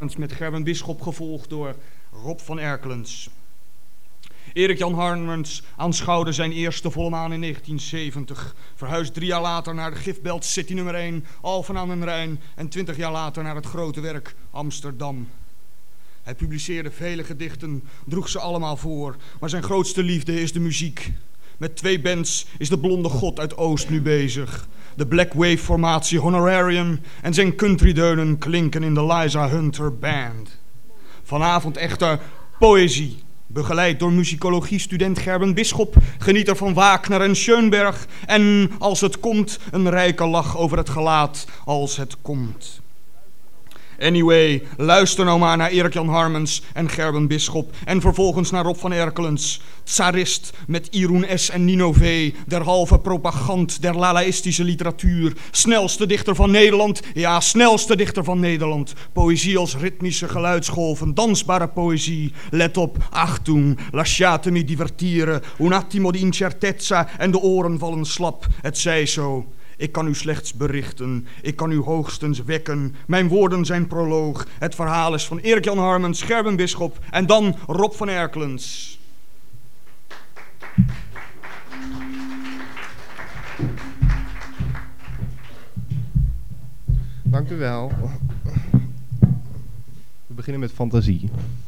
met Gerben Bisschop gevolgd door Rob van Erkelens. Erik-Jan Harmens aanschouwde zijn eerste volle maan in 1970, verhuisd 3 jaar later naar de Giftbelt City nummer 1, Alphen aan den Rijn en 20 jaar later naar het grote werk Amsterdam. Hij publiceerde vele gedichten, droeg ze allemaal voor, maar zijn grootste liefde is de muziek. Met 2 bands is de blonde god uit Oost nu bezig. De Black Wave formatie Honorarium en zijn countrydeunen klinken in de Liza Hunter Band. Vanavond echter poëzie, begeleid door musicologie-student Gerben Bisschop, genieter van Wagner en Schoenberg en, als het komt, een rijke lach over het gelaat als het komt. Anyway, luister nou maar naar Erik-Jan Harmens en Gerben Bisschop en vervolgens naar Rob van Erkelens, tsarist met Jeroen S. en Nino V., derhalve propagand der lalaïstische literatuur, snelste dichter van Nederland, ja, snelste dichter van Nederland. Poëzie als ritmische geluidsgolven, dansbare poëzie. Let op, achtung, lasciatemi divertire, un attimo di incertezza en de oren vallen slap, het zij zo. Ik kan u slechts berichten, ik kan u hoogstens wekken. Mijn woorden zijn proloog. Het verhaal is van Erik-Jan Harmens, Gerben Bisschop en dan Rob van Erkelens. Dank u wel. We beginnen met fantasie.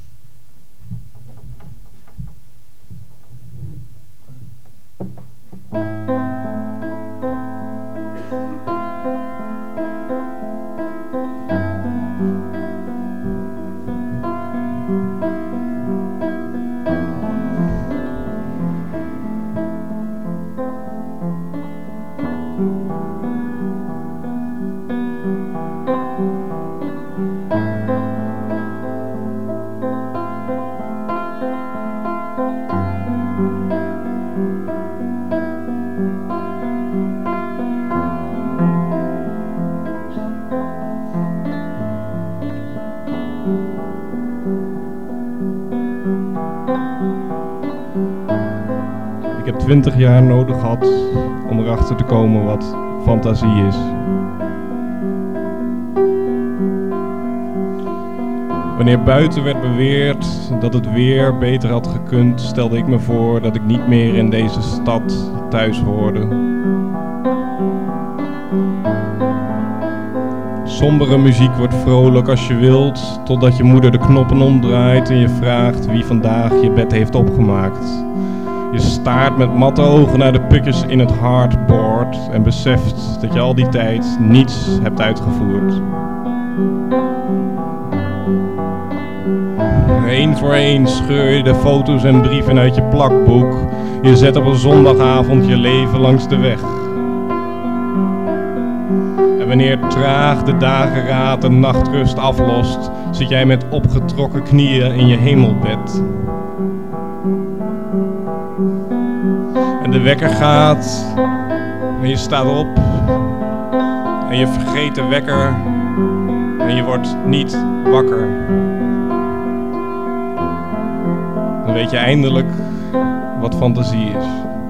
Ik heb 20 jaar nodig gehad om erachter te komen wat fantasie is. Wanneer buiten werd beweerd dat het weer beter had gekund, stelde ik me voor dat ik niet meer in deze stad thuis hoorde. Sombere muziek wordt vrolijk als je wilt, totdat je moeder de knoppen omdraait en je vraagt wie vandaag je bed heeft opgemaakt. Je staart met matte ogen naar de pukjes in het hardboard en beseft dat je al die tijd niets hebt uitgevoerd. Eén voor één scheur je de foto's en brieven uit je plakboek. Je zet op een zondagavond je leven langs de weg. En wanneer traag de dageraad de nachtrust aflost, zit jij met opgetrokken knieën in je hemelbed. En de wekker gaat en je staat op en je vergeet de wekker en je wordt niet wakker. Dan weet je eindelijk wat fantasie is.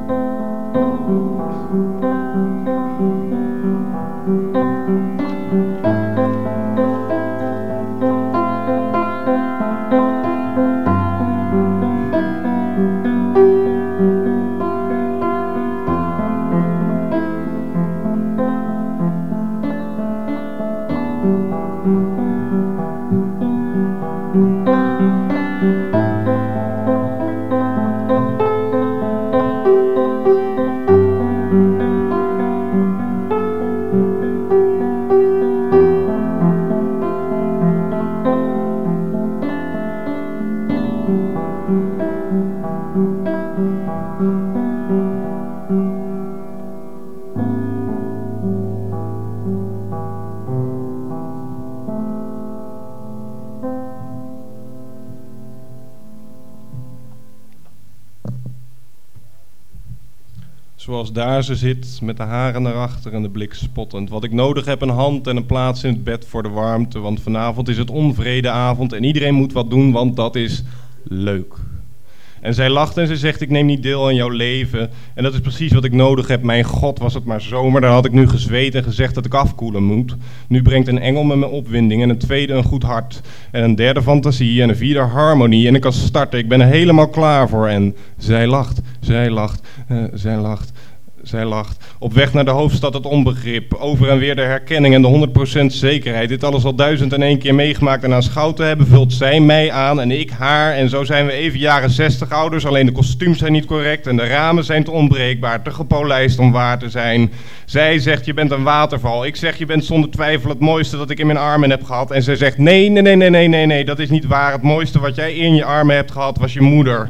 Zoals daar ze zit, met de haren naar achter en de blik spottend. Wat ik nodig heb, een hand en een plaats in het bed voor de warmte. Want vanavond is het onvredeavond en iedereen moet wat doen, want dat is leuk. En zij lacht en ze zegt, ik neem niet deel aan jouw leven. En dat is precies wat ik nodig heb. Mijn god, was het maar zomer. Dan had ik nu gezweet en gezegd dat ik afkoelen moet. Nu brengt een engel me mijn opwinding en een tweede een goed hart. En een derde fantasie en een vierde harmonie. En ik kan starten, ik ben er helemaal klaar voor. En zij lacht, zij lacht, zij lacht. Zij lacht. Op weg naar de hoofdstad het onbegrip. Over en weer de herkenning en de 100% zekerheid. Dit alles al 1001 keer meegemaakt en aanschouwd te hebben, vult zij mij aan en ik haar. En zo zijn we even jaren 60 ouders. Alleen de kostuums zijn niet correct en de ramen zijn te onbreekbaar. Te gepolijst om waar te zijn. Zij zegt, je bent een waterval. Ik zeg, je bent zonder twijfel het mooiste dat ik in mijn armen heb gehad. En zij zegt, nee, dat is niet waar. Het mooiste wat jij in je armen hebt gehad was je moeder.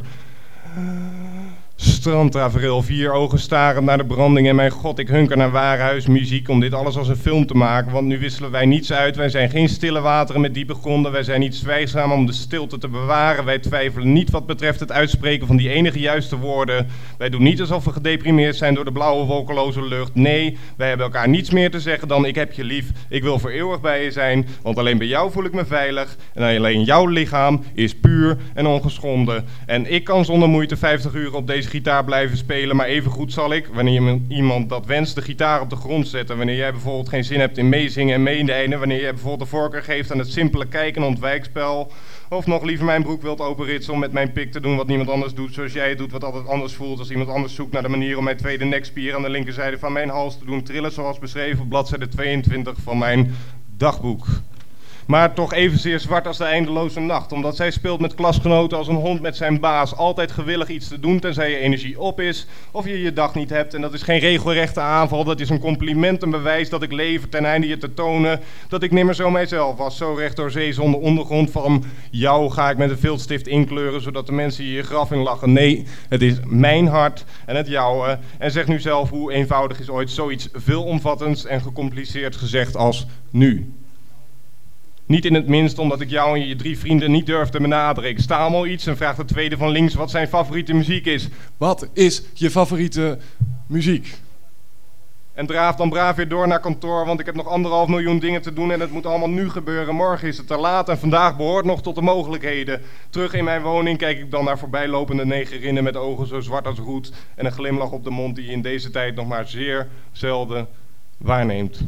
Strandtafereel, 4 ogen starend naar de branding en mijn god, ik hunker naar warenhuismuziek om dit alles als een film te maken, want nu wisselen wij niets uit, wij zijn geen stille wateren met diepe gronden, wij zijn niet zwijgzaam om de stilte te bewaren, wij twijfelen niet wat betreft het uitspreken van die enige juiste woorden, wij doen niet alsof we gedeprimeerd zijn door de blauwe wolkeloze lucht, nee, wij hebben elkaar niets meer te zeggen dan ik heb je lief, ik wil voor eeuwig bij je zijn, want alleen bij jou voel ik me veilig en alleen jouw lichaam is puur en ongeschonden en ik kan zonder moeite 50 uur op deze gitaar blijven spelen, maar even goed zal ik, wanneer iemand dat wenst, de gitaar op de grond zetten. Wanneer jij bijvoorbeeld geen zin hebt in meezingen en meedijnen, wanneer jij bijvoorbeeld de voorkeur geeft aan het simpele kijken en ontwijkspel, of nog liever mijn broek wilt openritsen om met mijn pik te doen wat niemand anders doet, zoals jij het doet, wat altijd anders voelt als iemand anders zoekt naar de manier om mijn tweede nekspier aan de linkerzijde van mijn hals te doen trillen, zoals beschreven op bladzijde 22 van mijn dagboek. Maar toch evenzeer zwart als de eindeloze nacht, omdat zij speelt met klasgenoten als een hond met zijn baas, altijd gewillig iets te doen tenzij je energie op is, of je je dag niet hebt. En dat is geen regelrechte aanval, dat is een compliment, een bewijs dat ik leef ten einde je te tonen dat ik nimmer zo mijzelf was, zo recht door zee zonder ondergrond. Van jou ga ik met een viltstift inkleuren, zodat de mensen je graf in lachen. Nee, het is mijn hart en het jouwe. En zeg nu zelf, hoe eenvoudig is ooit zoiets veelomvattends en gecompliceerd gezegd als nu? Niet in het minst omdat ik jou en je 3 vrienden niet durf te benaderen. Ik stamel iets en vraag de tweede van links wat zijn favoriete muziek is. Wat is je favoriete muziek? En draaf dan braaf weer door naar kantoor, want ik heb nog 1,5 miljoen dingen te doen en het moet allemaal nu gebeuren. Morgen is het te laat en vandaag behoort nog tot de mogelijkheden. Terug in mijn woning kijk ik dan naar voorbijlopende negerinnen met ogen zo zwart als roet en een glimlach op de mond die je in deze tijd nog maar zeer zelden waarneemt.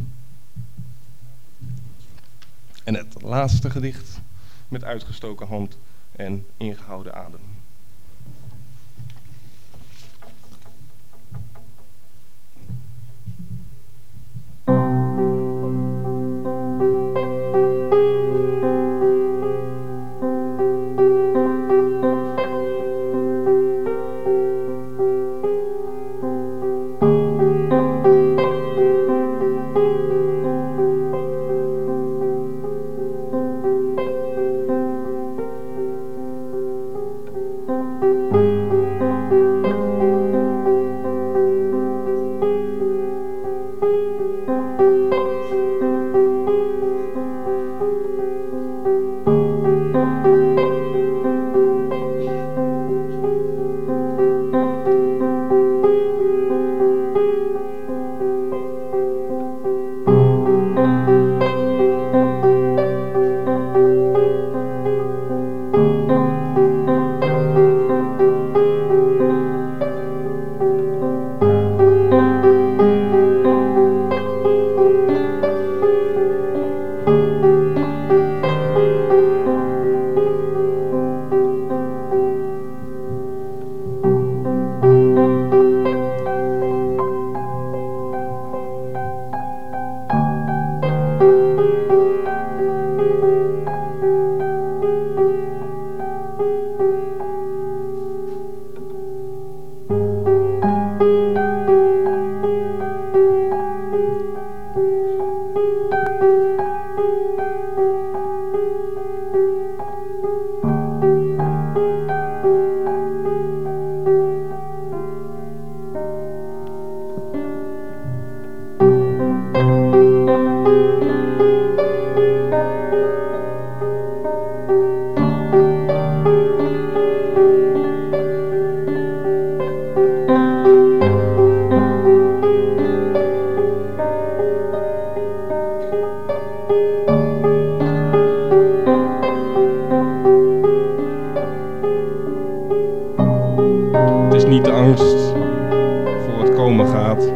En het laatste gedicht met uitgestoken hand en ingehouden adem. gaat.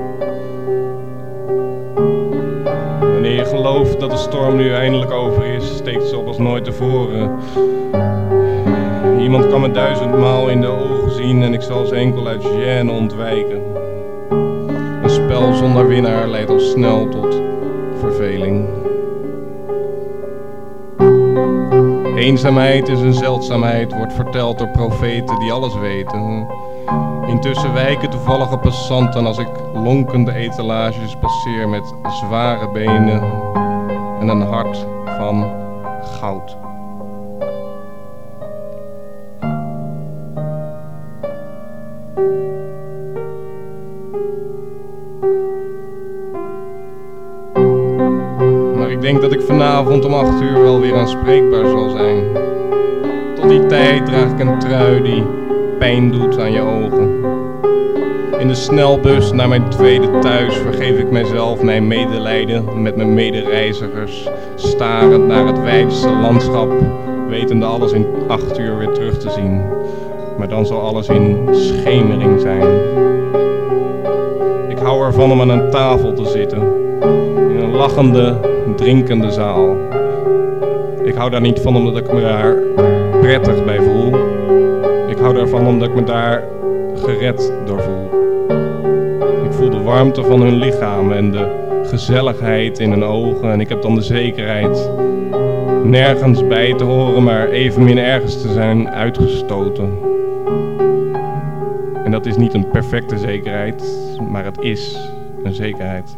Wanneer je gelooft dat de storm nu eindelijk over is, steekt ze op als nooit tevoren. Iemand kan me 1000 maal in de ogen zien en ik zal ze enkel uit gêne ontwijken. Een spel zonder winnaar leidt al snel tot verveling. Eenzaamheid is een zeldzaamheid, wordt verteld door profeten die alles weten. Intussen wijken toevallige passanten als ik lonkende etalages passeer met zware benen en een hart van goud. Maar ik denk dat ik vanavond om 8 uur wel weer aanspreekbaar zal zijn. Tot die tijd draag ik een trui die pijn doet aan je ogen. In de snelbus naar mijn tweede thuis vergeef ik mijzelf mijn medelijden met mijn medereizigers, starend naar het wijdste landschap, wetende alles in 8 uur weer terug te zien. Maar dan zal alles in schemering zijn. Ik hou ervan om aan een tafel te zitten, in een lachende, drinkende zaal. Ik hou daar niet van omdat ik me daar prettig bij voel. Ik hou daarvan omdat ik me daar gered door voel. Ik voel de warmte van hun lichaam en de gezelligheid in hun ogen. En ik heb dan de zekerheid nergens bij te horen, maar evenmin ergens te zijn uitgestoten. En dat is niet een perfecte zekerheid, maar het is een zekerheid.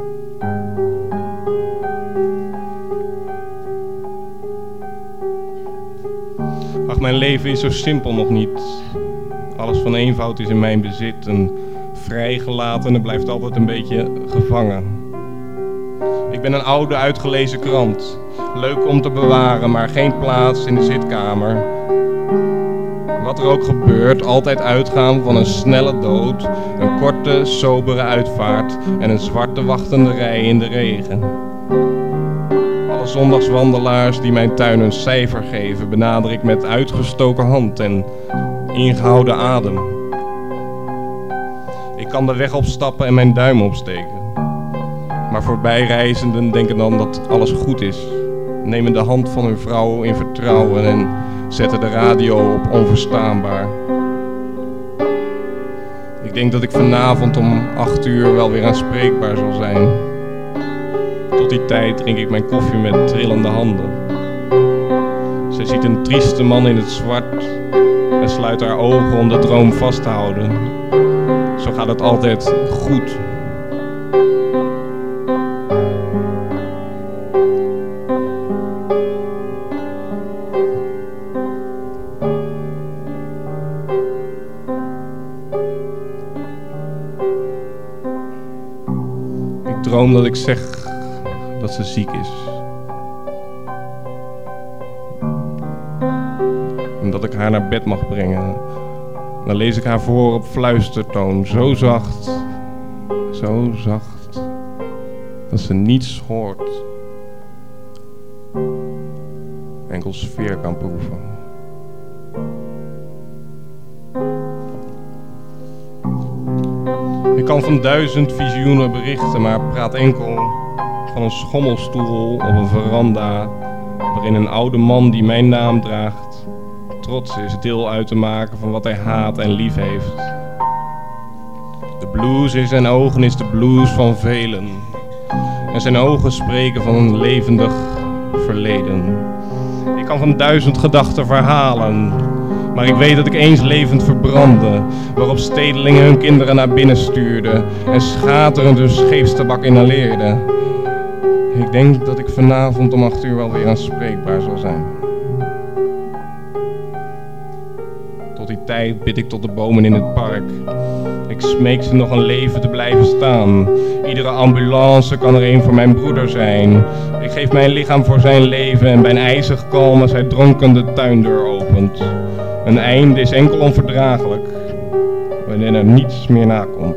Ach, mijn leven is zo simpel nog niet. Alles van eenvoud is in mijn bezit. Een vrijgelatene blijft altijd een beetje gevangen. Ik ben een oude uitgelezen krant. Leuk om te bewaren, maar geen plaats in de zitkamer. Wat er ook gebeurt, altijd uitgaan van een snelle dood, een korte, sobere uitvaart en een zwarte wachtende rij in de regen. Alle zondagswandelaars die mijn tuin een cijfer geven, benader ik met uitgestoken hand en ingehouden adem. Ik kan de weg opstappen en mijn duim opsteken. Maar voorbijreizenden denken dan dat alles goed is, nemen de hand van hun vrouw in vertrouwen en zetten de radio op onverstaanbaar. Ik denk dat ik vanavond om 8 uur wel weer aanspreekbaar zal zijn. Tot die tijd drink ik mijn koffie met trillende handen. Zij ziet een trieste man in het zwart en sluit haar ogen om de droom vast te houden. Zo gaat het altijd goed. Ik droom dat ik zeg dat ze ziek is. En dat ik haar naar bed mag brengen. Dan lees ik haar voor op fluistertoon, zo zacht, dat ze niets hoort. Enkel sfeer kan proeven. Ik kan van 1000 visioenen berichten, maar praat enkel van een schommelstoel op een veranda, waarin een oude man die mijn naam draagt, trots is deel uit te maken van wat hij haat en lief heeft. De blues in zijn ogen is de blues van velen. En zijn ogen spreken van een levendig verleden. Ik kan van 1000 gedachten verhalen, maar ik weet dat ik eens levend verbrandde, waarop stedelingen hun kinderen naar binnen stuurden en schaterend hun scheepstabak inhaleerden. Ik denk dat ik vanavond om 8 uur wel weer aanspreekbaar zal zijn. Tot die tijd bid ik tot de bomen in het park. Ik smeek ze nog een leven te blijven staan. Iedere ambulance kan er een voor mijn broeder zijn. Ik geef mijn lichaam voor zijn leven en ben ijzig kalm als hij dronken de tuindeur opent. Een einde is enkel onverdraaglijk, wanneer er niets meer nakomt.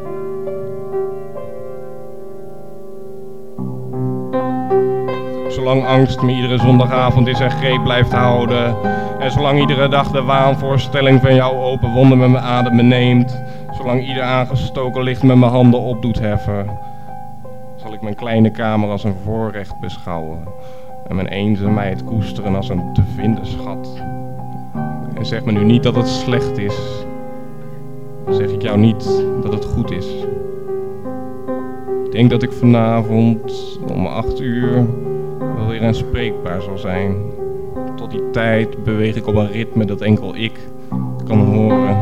Zolang zolang angst me iedere zondagavond in zijn greep blijft houden. En zolang iedere dag de waanvoorstelling van jouw open wonden met mijn adem neemt. Zolang ieder aangestoken licht met mijn handen op doet heffen. Zal ik mijn kleine kamer als een voorrecht beschouwen. En mijn eenzaamheid koesteren als een te vinden schat. En zeg me nu niet dat het slecht is. Dan zeg ik jou niet dat het goed is. Ik denk dat ik vanavond om 8 uur wel weer aanspreekbaar zal zijn. Tot die tijd beweeg ik op een ritme dat enkel ik kan horen.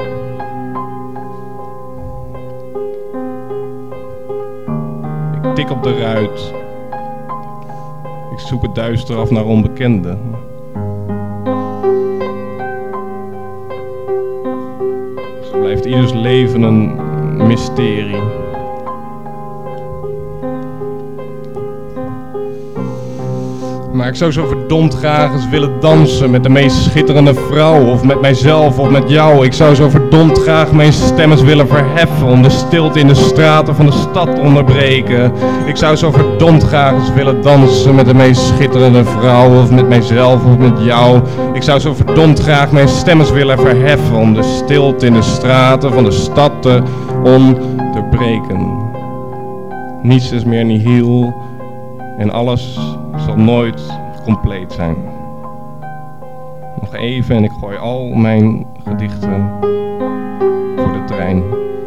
Ik tik op de ruit. Ik zoek het duister af naar onbekende. Zo blijft ieders leven een mysterie. Maar ik zou zo verdomd graag eens willen dansen met de meest schitterende vrouw. Of met mijzelf of met jou. Ik zou zo verdomd graag mijn stem eens willen verheffen. Om de stilte in de straten van de stad te onderbreken. Ik zou zo verdomd graag eens willen dansen met de meest schitterende vrouw. Of met mijzelf of met jou. Ik zou zo verdomd graag mijn stem eens willen verheffen. Om de stilte in de straten van de stad te onderbreken. Niets is meer nihil. En alles zal nooit compleet zijn. Nog even en ik gooi al mijn gedichten voor de trein.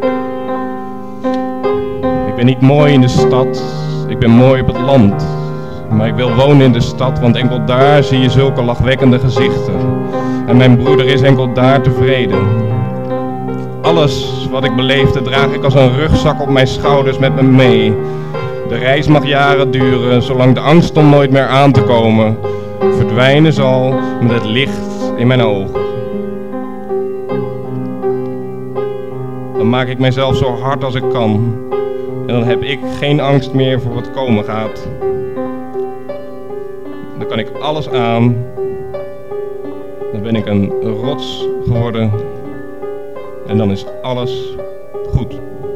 Ik ben niet mooi in de stad, ik ben mooi op het land. Maar ik wil wonen in de stad, want enkel daar zie je zulke lachwekkende gezichten. En mijn broeder is enkel daar tevreden. Alles wat ik beleefde draag ik als een rugzak op mijn schouders met me mee. De reis mag jaren duren, zolang de angst om nooit meer aan te komen verdwijnen zal met het licht in mijn ogen. Dan maak ik mijzelf zo hard als ik kan. En dan heb ik geen angst meer voor wat komen gaat. Dan kan ik alles aan. Dan ben ik een rots geworden. En dan is alles goed.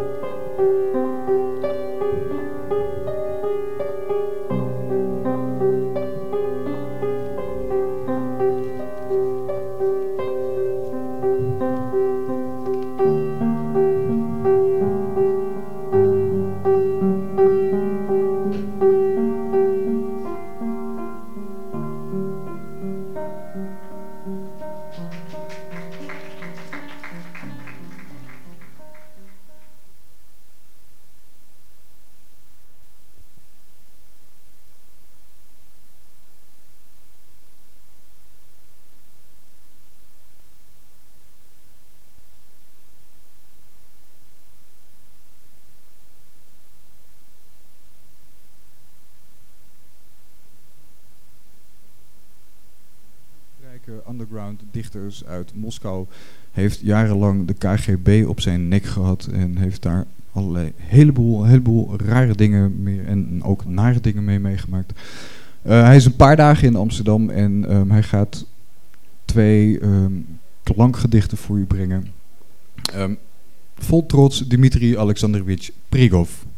Underground dichters uit Moskou heeft jarenlang de KGB op zijn nek gehad en heeft daar allerlei heleboel rare dingen mee en ook nare dingen mee meegemaakt. Hij is een paar dagen in Amsterdam en hij gaat 2 klankgedichten voor u brengen. Vol trots, Dmitri Alexandrovich Prigov.